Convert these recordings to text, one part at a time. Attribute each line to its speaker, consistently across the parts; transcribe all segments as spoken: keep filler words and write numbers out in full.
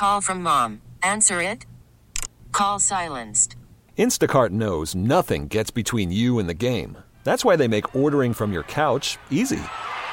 Speaker 1: call from mom. Answer it. Call silenced.
Speaker 2: Instacart knows nothing gets between you and the game. That's why they make ordering from your couch easy.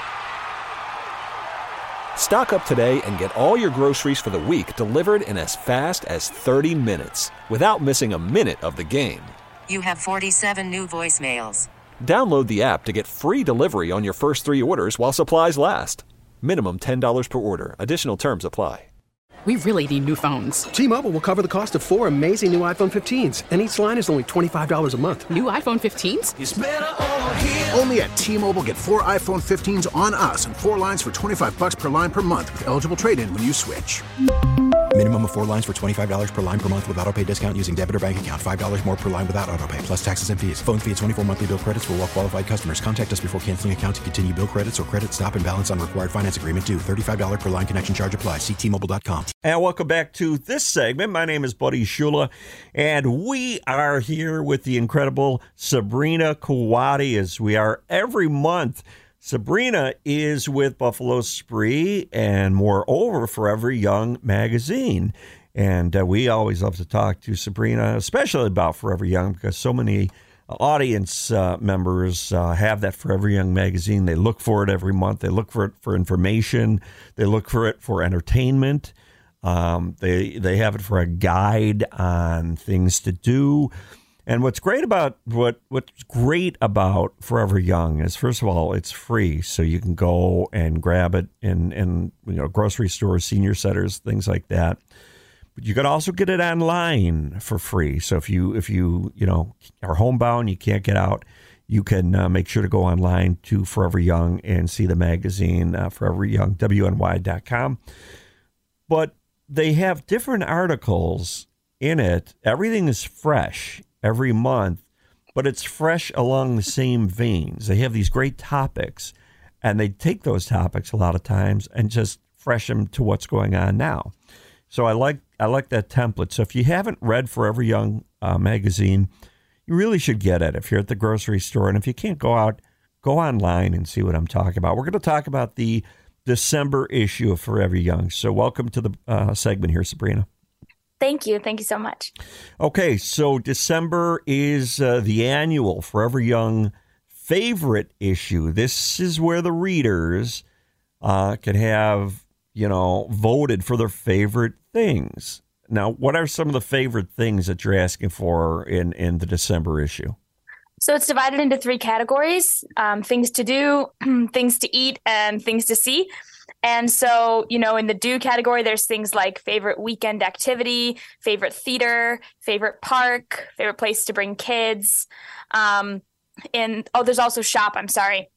Speaker 2: Stock up today and get all your groceries for the week delivered in as fast as thirty minutes without missing a minute of the game.
Speaker 1: You have forty-seven new voicemails.
Speaker 2: Download the app to get free delivery on your first three orders while supplies last. Minimum ten dollars per order. Additional terms apply.
Speaker 3: We really need new phones.
Speaker 4: T-Mobile will cover the cost of four amazing new iPhone fifteens, and each line is only twenty-five dollars a month.
Speaker 3: New iPhone fifteens?
Speaker 5: It's better over here.
Speaker 6: Only at T-Mobile, get four iPhone fifteens on us and four lines for twenty-five bucks per line per month with eligible trade-in when you switch.
Speaker 7: Minimum of four lines for twenty-five dollars per line per month with autopay discount using debit or bank account. five dollars more per line without autopay, plus taxes and fees. Phone fee at twenty-four monthly bill credits for well-qualified customers. Contact us before canceling account to continue bill credits or credit stop and balance on required finance agreement due. thirty-five dollars per line connection charge applies. See T Mobile dot com.
Speaker 8: And welcome back to this segment. My name is Buddy Shula, and we are here with the incredible Sabrina Kawadi, as we are every month. Sabrina is with Buffalo Spree and moreover Forever Young magazine. And uh, we always love to talk to Sabrina, especially about Forever Young, because so many audience uh, members uh, have that Forever Young magazine. They look for it every month. They look for it for information. They look for it for entertainment. Um, they they have it for a guide on things to do. And what's great about what what's great about Forever Young is, first of all, it's free, so you can go and grab it in in you know grocery stores, senior centers, things like that. But you can also get it online for free. So if you if you you know are homebound, you can't get out, you can uh, make sure to go online to Forever Young and see the magazine, uh, Forever Young W N Y dot com. But they have different articles in it. Everything is fresh every month, but it's fresh along the same veins. They have these great topics, and they take those topics a lot of times and just fresh them to what's going on now. So I like I like that template. So if you haven't read Forever Young uh, magazine, you really should get it if you're at the grocery store. And if you can't go out, go online and see what I'm talking about. We're going to talk about the December issue of Forever Young. So welcome to the uh, segment here, Sabrina.
Speaker 9: Thank you. Thank you so much.
Speaker 8: Okay, so December is uh, the annual Forever Young favorite issue. This is where the readers uh, can have, you know, voted for their favorite things. Now, what are some of the favorite things that you're asking for in, in the December issue?
Speaker 9: So it's divided into three categories, um, things to do, things to eat, and things to see. And so, you know, in the do category, there's things like favorite weekend activity, favorite theater, favorite park, favorite place to bring kids. Um, and, oh, there's also shop, I'm sorry.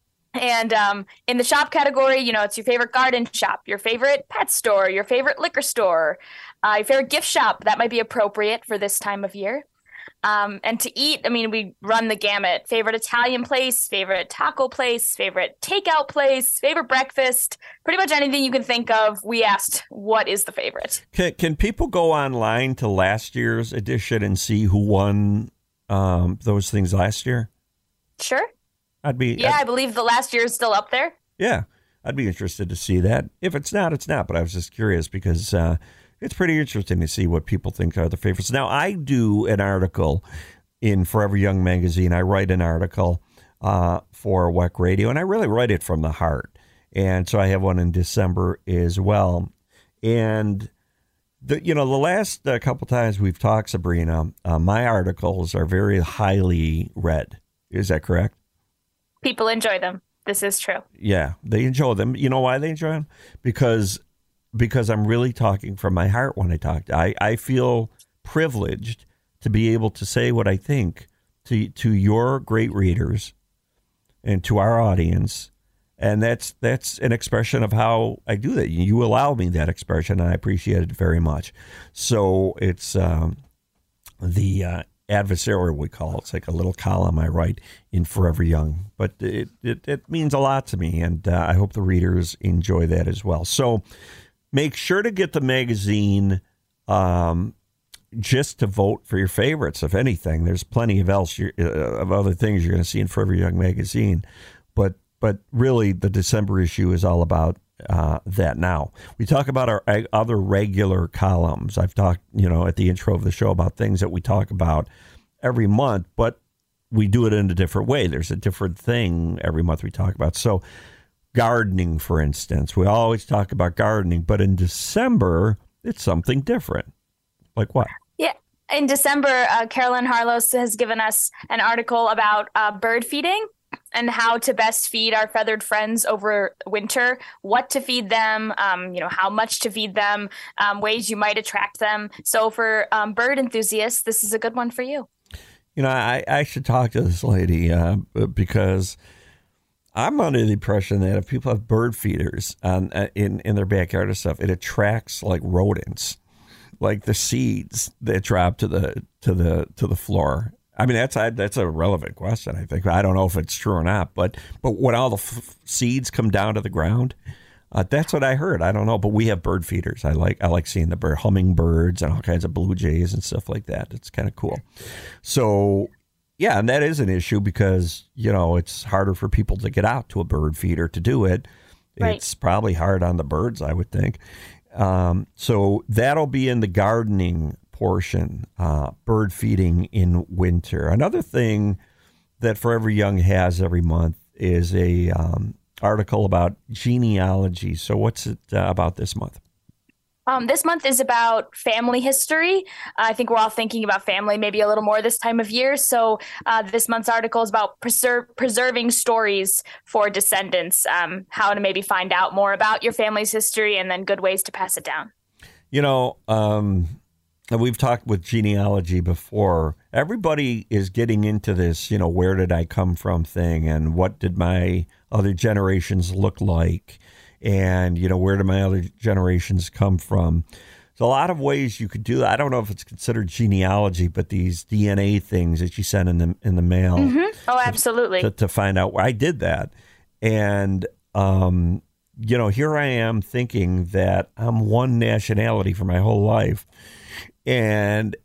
Speaker 9: And um, in the shop category, you know, it's your favorite garden shop, your favorite pet store, your favorite liquor store, uh, your favorite gift shop. That might be appropriate for this time of year. Um, and to eat, I mean, we run the gamut. Favorite Italian place, favorite taco place, favorite takeout place, favorite breakfast, pretty much anything you can think of. We asked, what is the favorite?
Speaker 8: Can, can people go online to last year's edition and see who won um, those things last year?
Speaker 9: Sure.
Speaker 8: I'd be.
Speaker 9: Yeah,
Speaker 8: I'd,
Speaker 9: I believe the last year is still up there.
Speaker 8: Yeah, I'd be interested to see that. If it's not, it's not. But I was just curious because uh, it's pretty interesting to see what people think are the favorites. Now, I do an article in Forever Young magazine. I write an article uh, for W E C Radio, and I really write it from the heart. And so I have one in December as well. And the you know the last uh, couple times we've talked, Sabrina, uh, my articles are very highly read. Is that correct?
Speaker 9: People enjoy them. This is true.
Speaker 8: Yeah, they enjoy them. You know why they enjoy them? Because because I'm really talking from my heart when I talk. I, I feel privileged to be able to say what I think to to your great readers and to our audience. And that's that's an expression of how I do that. You allow me that expression, and I appreciate it very much. So it's um, the uh, adversarial, we call it. It's like a little column I write in Forever Young. But it, it, it means a lot to me, and uh, I hope the readers enjoy that as well. So make sure to get the magazine um, just to vote for your favorites, if anything. There's plenty of else you're, uh, of other things you're going to see in Forever Young magazine. But But really, the December issue is all about uh, that now. We talk about our other regular columns. I've talked, you know, at the intro of the show about things that we talk about every month, but we do it in a different way. There's a different thing every month we talk about. So gardening, for instance, we always talk about gardening, but in December, it's something different. Like what?
Speaker 9: Yeah. In December, uh, Carolyn Harlos has given us an article about uh, bird feeding and how to best feed our feathered friends over winter, what to feed them, um, you know, how much to feed them, um, ways you might attract them. So for um, bird enthusiasts, this is a good one for you.
Speaker 8: You know, I, I should talk to this lady uh, because I'm under the impression that if people have bird feeders on, uh, in, in their backyard and stuff, it attracts like rodents, like the seeds that drop to the to the to the floor. I mean, that's that's a relevant question, I think. I don't know if it's true or not, but but when all the f- seeds come down to the ground, uh, that's what I heard. I don't know, but we have bird feeders. I like I like seeing the bird, hummingbirds and all kinds of blue jays and stuff like that. It's kind of cool. So, yeah, and that is an issue because, you know, it's harder for people to get out to a bird feeder to do it.
Speaker 9: Right.
Speaker 8: It's probably hard on the birds, I would think. Um, so that'll be in the gardening portion, uh, bird feeding in winter. Another thing that Forever Young has every month is a um, article about genealogy. So what's it uh, about this month?
Speaker 9: Um, this month is about family history. Uh, I think we're all thinking about family maybe a little more this time of year. So uh, this month's article is about preserve, preserving stories for descendants, um, how to maybe find out more about your family's history and then good ways to pass it down.
Speaker 8: You know, um, we've talked with genealogy before. Everybody is getting into this, you know, where did I come from thing and what did my other generations look like? And, you know, where do my other generations come from? There's a lot of ways you could do that. I don't know if it's considered genealogy, but these D N A things that you send in the in the mail.
Speaker 9: Mm-hmm. Oh, absolutely.
Speaker 8: To, to find out where I did that. And, um, you know, here I am thinking that I'm one nationality for my whole life. And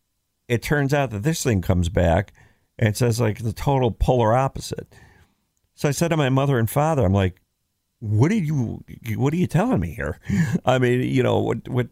Speaker 8: it turns out that this thing comes back and it says like the total polar opposite. So I said to my mother and father, I'm like, what are you, what are you telling me here? I mean, you know, what, what,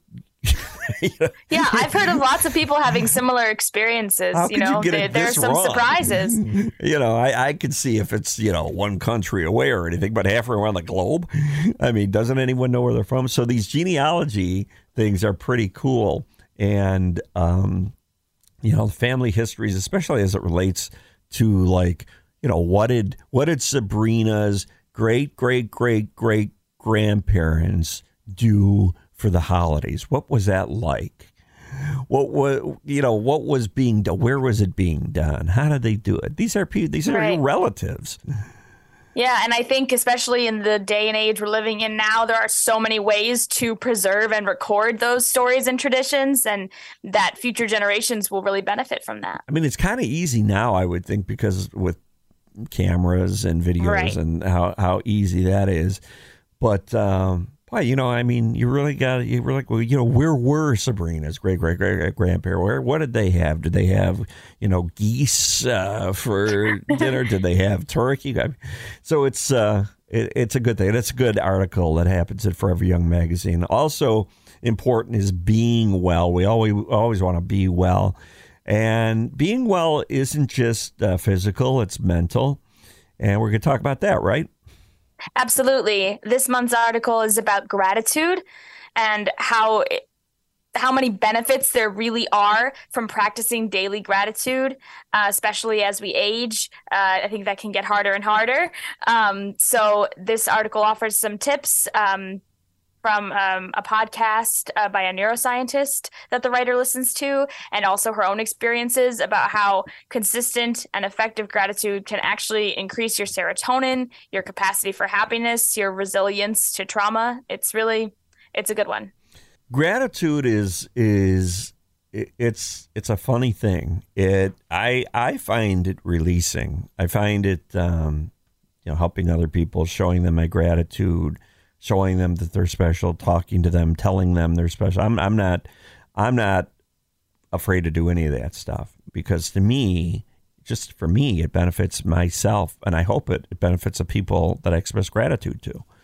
Speaker 8: you know?
Speaker 9: Yeah, I've heard of lots of people having similar experiences.
Speaker 8: How
Speaker 9: you
Speaker 8: could
Speaker 9: know,
Speaker 8: you get
Speaker 9: there,
Speaker 8: it
Speaker 9: there are
Speaker 8: this
Speaker 9: some
Speaker 8: wrong?
Speaker 9: surprises.
Speaker 8: You know, I, I could see if it's, you know, one country away or anything, but halfway around the globe. I mean, doesn't anyone know where they're from? So these genealogy things are pretty cool. And, um, you know, family histories, especially as it relates to like, you know, what did, what did Sabrina's great, great, great, great grandparents do for the holidays? What was that like? What was, you know, what was being done? Where was it being done? How did they do it? These are people, these are
Speaker 9: Right.
Speaker 8: your relatives.
Speaker 9: Yeah, and I think especially in the day and age we're living in now, there are so many ways to preserve and record those stories and traditions, and that future generations will really benefit from that.
Speaker 8: I mean, it's kind of easy now, I would think, because with cameras and videos
Speaker 9: Right.
Speaker 8: and how, how easy that is. But, um, boy, you know, I mean, you really got, you really, well, you know, where were Sabrina's great, great, great, great grandparents? Where, what did they have? Did they have, you know, geese uh, for dinner? Did they have turkey? I mean, so it's, uh, it, it's a good thing. It's a good article that happens at Forever Young magazine. Also important is being well. We always, always want to be well. And being well isn't just uh, physical, it's mental. And we're going to talk about that, right?
Speaker 9: Absolutely. This month's article is about gratitude and how how many benefits there really are from practicing daily gratitude, uh, especially as we age. Uh, I think that can get harder and harder. Um, so this article offers some tips um, from um, a podcast uh, by a neuroscientist that the writer listens to, and also her own experiences about how consistent and effective gratitude can actually increase your serotonin, your capacity for happiness, your resilience to trauma. It's really, it's a good one.
Speaker 8: Gratitude is is it's it's a funny thing. It I I find it releasing. I find it um, you know, helping other people, showing them my gratitude, showing them that they're special, talking to them, telling them they're special. I'm I'm not I'm not afraid to do any of that stuff because to me, just for me, it benefits myself, and I hope it, it benefits the people that I express gratitude to.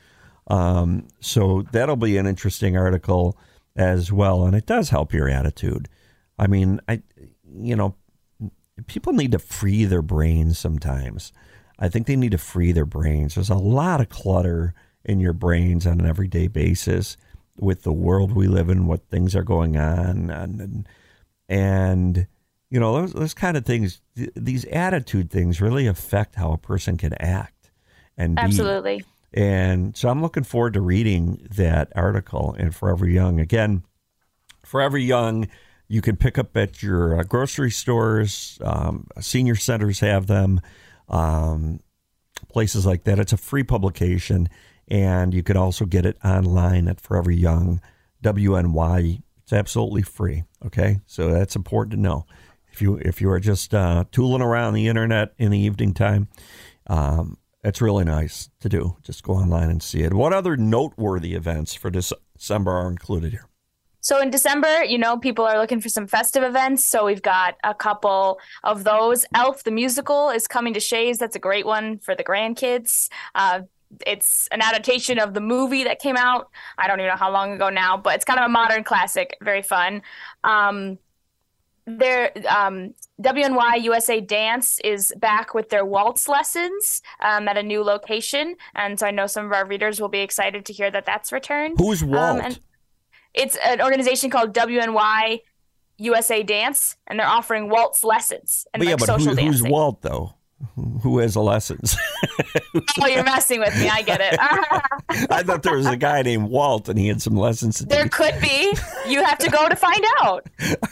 Speaker 8: Um, so that'll be an interesting article as well. And it does help your attitude. I mean, I, you know, people need to free their brains sometimes. I think they need to free their brains. There's a lot of clutter in your brains on an everyday basis with the world we live in, what things are going on. And, and, and you know, those, those kind of things, th- these attitude things really affect how a person can act. And be.
Speaker 9: Absolutely.
Speaker 8: And so I'm looking forward to reading that article in Forever Young. Again, Forever Young, you can pick up at your uh, grocery stores. Um, senior centers have them, um, places like that. It's a free publication, and you can also get it online at Forever Young, W N Y. It's absolutely free, okay? So that's important to know. If you if you are just uh, tooling around the internet in the evening time, um, it's really nice to do. Just go online and see it. What other noteworthy events for December are included here?
Speaker 9: So in December, you know, people are looking for some festive events. So we've got a couple of those. Elf, the musical, is coming to Shays. That's a great one for the grandkids. Uh, it's an adaptation of the movie that came out. I don't even know how long ago now, but it's kind of a modern classic. Very fun. Um, Their um, W N Y U S A Dance is back with their waltz lessons um, at a new location. And so I know some of our readers will be excited to hear that that's returned.
Speaker 8: Who's Walt?
Speaker 9: Um, and it's an organization called W N Y U S A Dance, and they're offering waltz lessons and
Speaker 8: but
Speaker 9: like
Speaker 8: yeah, but
Speaker 9: social
Speaker 8: who,
Speaker 9: dancing.
Speaker 8: who's Walt, though? Who has the lessons?
Speaker 9: Oh, you're messing with me. I get it.
Speaker 8: I thought there was a guy named Walt, and he had some lessons to
Speaker 9: There
Speaker 8: teach.
Speaker 9: could be. You have to go to find out.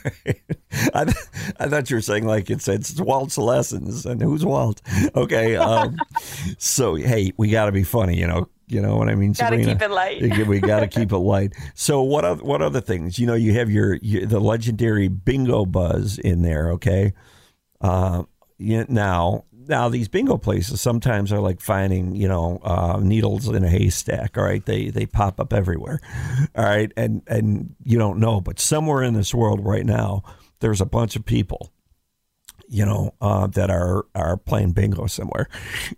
Speaker 8: I, th- I thought you were saying like it said it's Walt's lessons, and who's Walt? Okay, um, so hey, we got to be funny, you know. You know what I mean,
Speaker 9: Gotta
Speaker 8: Sabrina?
Speaker 9: keep it light.
Speaker 8: We got to keep it light. So what? Other, what other things? You know, you have your, your the legendary bingo buzz in there. Okay, uh, you, now now these bingo places sometimes are like finding you know uh, needles in a haystack. All right, they they pop up everywhere. All right, and and you don't know, but somewhere in this world right now, there's a bunch of people, you know, uh, that are are playing bingo somewhere.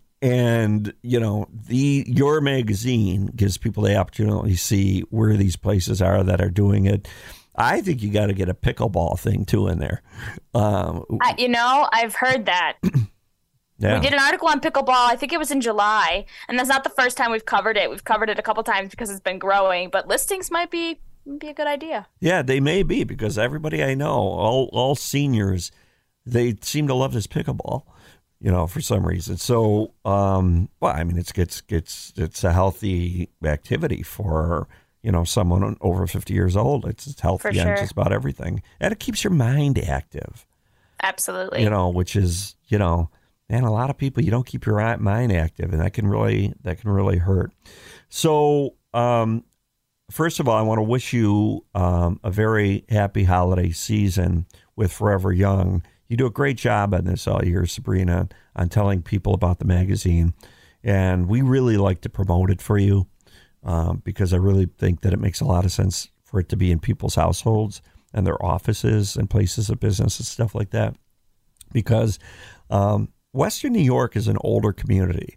Speaker 8: And, you know, the your magazine gives people the opportunity to see where these places are that are doing it. I think you got to get a pickleball thing, too, in there. Um,
Speaker 9: I, you know, I've heard that.
Speaker 8: yeah.
Speaker 9: We did an article on pickleball. I think it was in July. And that's not the first time we've covered it. We've covered it a couple times because it's been growing. But listings might be, might be a good idea.
Speaker 8: Yeah, they may be, because everybody I know, all, all seniors, they seem to love this pickleball. You know, for some reason. So, um, well, I mean, it's it's it's it's a healthy activity for you know someone over fifty years old. It's, it's healthy
Speaker 9: For
Speaker 8: on
Speaker 9: sure.
Speaker 8: just about everything, and it keeps your mind active.
Speaker 9: Absolutely.
Speaker 8: You know, which is you know, man, a lot of people you don't keep your eye- mind active, and that can really that can really hurt. So, um, first of all, I want to wish you um, a very happy holiday season with Forever Young. You do a great job on this all year, Sabrina, on telling people about the magazine. And we really like to promote it for you um, because I really think that it makes a lot of sense for it to be in people's households and their offices and places of business and stuff like that. Because um, Western New York is an older community.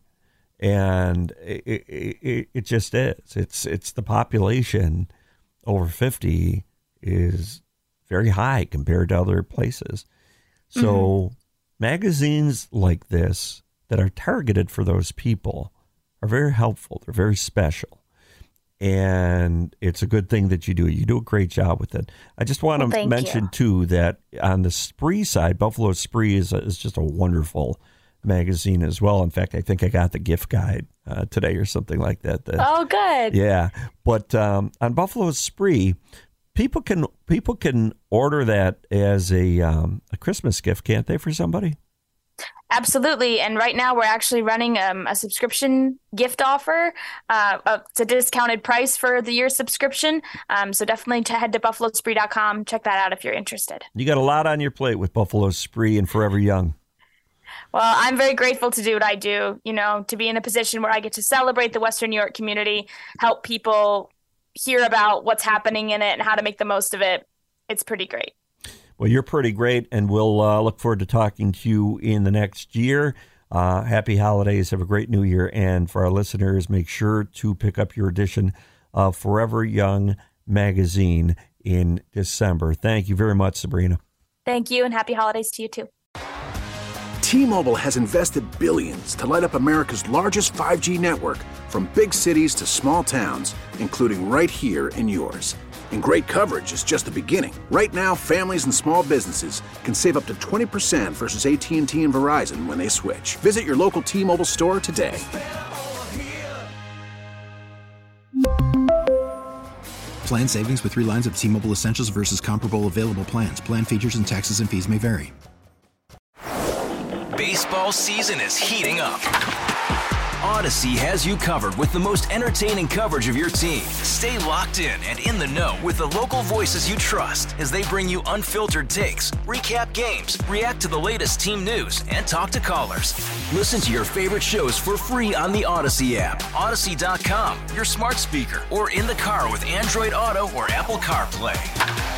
Speaker 8: And it, it, it, it just is. It's, it's the population over fifty is very high compared to other places. So mm-hmm. magazines like this that are targeted for those people are very helpful. They're very special. And it's a good thing that you do. You do a great job with it. I just want well, to mention, you. too, that on the Spree side, Buffalo Spree is, a, is just a wonderful magazine as well. In fact, I think I got the gift guide uh, today or something like that. that
Speaker 9: oh, good.
Speaker 8: Yeah. But um, on Buffalo Spree, People can people can order that as a um, a Christmas gift, can't they, for somebody?
Speaker 9: Absolutely. And right now we're actually running um, a subscription gift offer. Uh, uh, it's a discounted price for the year subscription. Um, so definitely to head to buffalo spree dot com. Check that out if you're interested.
Speaker 8: You got a lot on your plate with Buffalo Spree and Forever Young.
Speaker 9: Well, I'm very grateful to do what I do, you know, to be in a position where I get to celebrate the Western New York community, help people hear about what's happening in it and how to make the most of it. It's pretty great. Well,
Speaker 8: you're pretty great, and we'll uh, look forward to talking to you in the next year. Uh, happy holidays. Have a great new year. And for our listeners, make sure to pick up your edition of Forever Young magazine in December. Thank you very much, Sabrina.
Speaker 9: Thank you, and happy holidays to you too.
Speaker 6: T-Mobile has invested billions to light up America's largest five G network, from big cities to small towns, including right here in yours. And great coverage is just the beginning. Right now, families and small businesses can save up to twenty percent versus A T and T and Verizon when they switch. Visit your local T-Mobile store today.
Speaker 7: Plan savings with three lines of T-Mobile Essentials versus comparable available plans. Plan features and taxes and fees may vary.
Speaker 5: Baseball season is heating up. Odyssey has you covered with the most entertaining coverage of your team. Stay locked in and in the know with the local voices you trust as they bring you unfiltered takes, recap games, react to the latest team news, and talk to callers. Listen to your favorite shows for free on the Odyssey app, Odyssey dot com, your smart speaker, or in the car with Android Auto or Apple CarPlay.